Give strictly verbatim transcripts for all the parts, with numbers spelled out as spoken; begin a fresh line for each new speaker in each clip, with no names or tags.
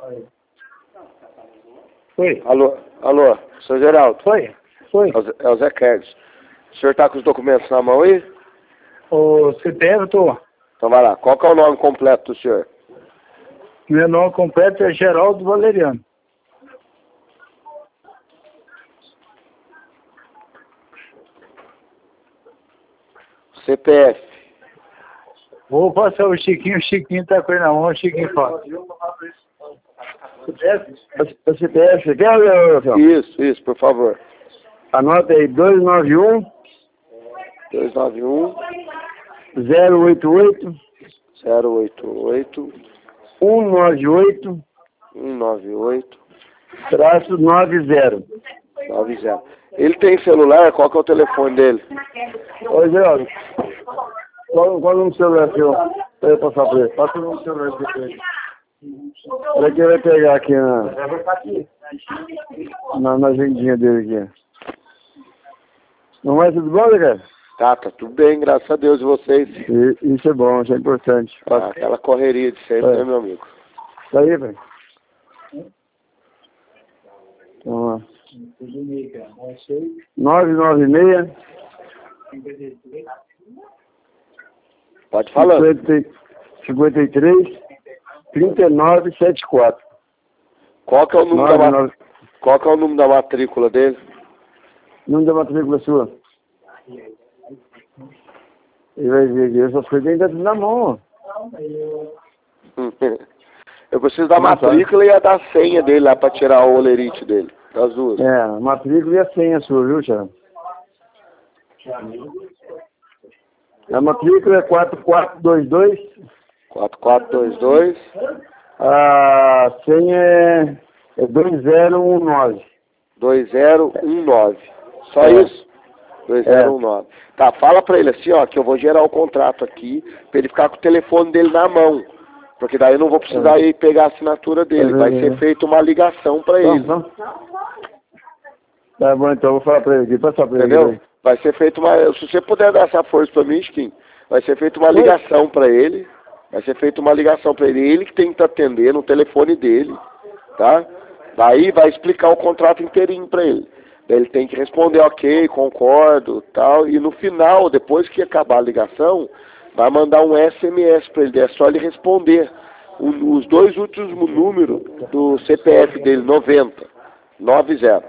Foi.
Alô, alô, seu Geraldo.
Foi. Foi.
É o Zé, é o Zé Carlos. O senhor está com os documentos na mão aí?
O C P F, tô.
Então vai lá. Qual que é o nome completo do senhor?
Meu nome completo é Geraldo Valeriano.
C P F.
Vou passar o Chiquinho, o Chiquinho tá com ele na mão, o Chiquinho fala. C P F?
O C P F, você quer, Leandro?
Isso, isso, por favor.
Anota aí, dois nove um,
dois nove um,
zero oito oito,
zero oito oito,
um nove oito,
um nove oito,
traço nove zero.
nove zero. Ele tem celular? Qual que é o telefone dele?
Oi, Geraldo. Qual, qual o número do celular seu? Pra eu passar pra ele. Passa o número do celular pra ele. Olha que ele vai pegar aqui na, na, na agendinha dele aqui. Não vai tudo bom, né, cara?
Tá, tá tudo bem, graças a Deus, e vocês?
E, isso é bom, isso é importante.
Ah, aquela correria de sempre,
É.
né, meu amigo?
Isso aí, velho. Vamos lá. nove nove seis,
Pode falar.
cinquenta e três, trinta e nove, setenta e quatro.
Qual que é o número
nove,
da
nove...
mat... Qual que é o número da matrícula dele?
Número da matrícula sua. Ele vai ver essas coisas ainda tudo na mão, ó.
Eu preciso da
Não
matrícula
sabe.
e a da senha dele lá pra tirar o olerite dele. Das duas.
É, a matrícula e a senha sua, viu, Thiago? A matrícula é quatro quatro dois dois.
quatro quatro dois dois.
A senha é, é dois zero um nove.
dois zero um nove. Só
É.
isso? dois zero um nove. Tá, fala pra ele assim, ó, que eu vou gerar o contrato aqui, pra ele ficar com o telefone dele na mão. Porque daí eu não vou precisar
É.
ir pegar a assinatura dele.
É,
Vai
é,
ser
é.
feita uma ligação pra
Então,
ele.
então. Tá bom, então eu vou falar pra ele aqui, passar pra ele.
Entendeu?
Aqui,
Vai ser feita uma... Se você puder dar essa força pra mim, Chiquinho, vai ser feita uma
Oi?
ligação pra ele. Vai ser feita uma ligação pra ele. Ele que tem que estar atendendo o telefone dele, tá? Daí vai explicar o contrato inteirinho pra ele. Daí ele tem que responder ok, concordo, tal. E no final, depois que acabar a ligação, vai mandar um S M S pra ele. É só ele responder o, os dois últimos números do C P F dele, noventa, noventa.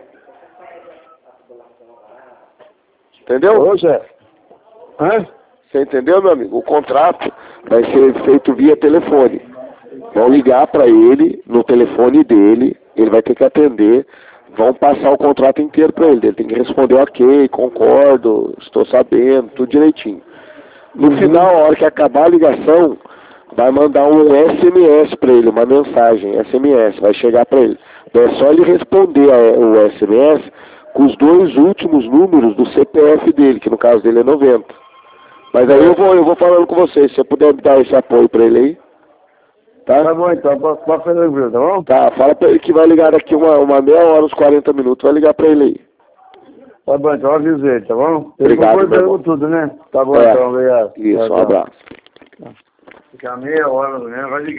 Entendeu?
Ô, Zé. Hã?
Você entendeu, meu amigo? O contrato vai ser feito via telefone. Vão ligar para ele no telefone dele, ele vai ter que atender, vão passar o contrato inteiro para ele. Ele tem que responder ok, concordo, estou sabendo, tudo direitinho. No
Uhum.
final, a hora que acabar a ligação, vai mandar um S M S para ele, uma mensagem, S M S, vai chegar para ele. Então é só ele responder a, o S M S com os dois últimos números do C P F dele, que no caso dele é noventa. Mas aí eu vou, eu vou falando com você, se você puder me dar esse apoio pra ele aí, tá?
Tá bom, então, pode fazer o tá bom?
Tá, fala pra ele que vai ligar daqui uma, uma meia hora, uns quarenta minutos, vai ligar pra ele aí.
Tá bom, então eu aviso ele, tá bom?
Obrigado,
Ele
meu irmão.
concordou com tudo, né? Tá bom,
É.
então, obrigado.
Isso,
Tchau,
um
tchau.
abraço.
Fica meia hora, né? Vai ligar.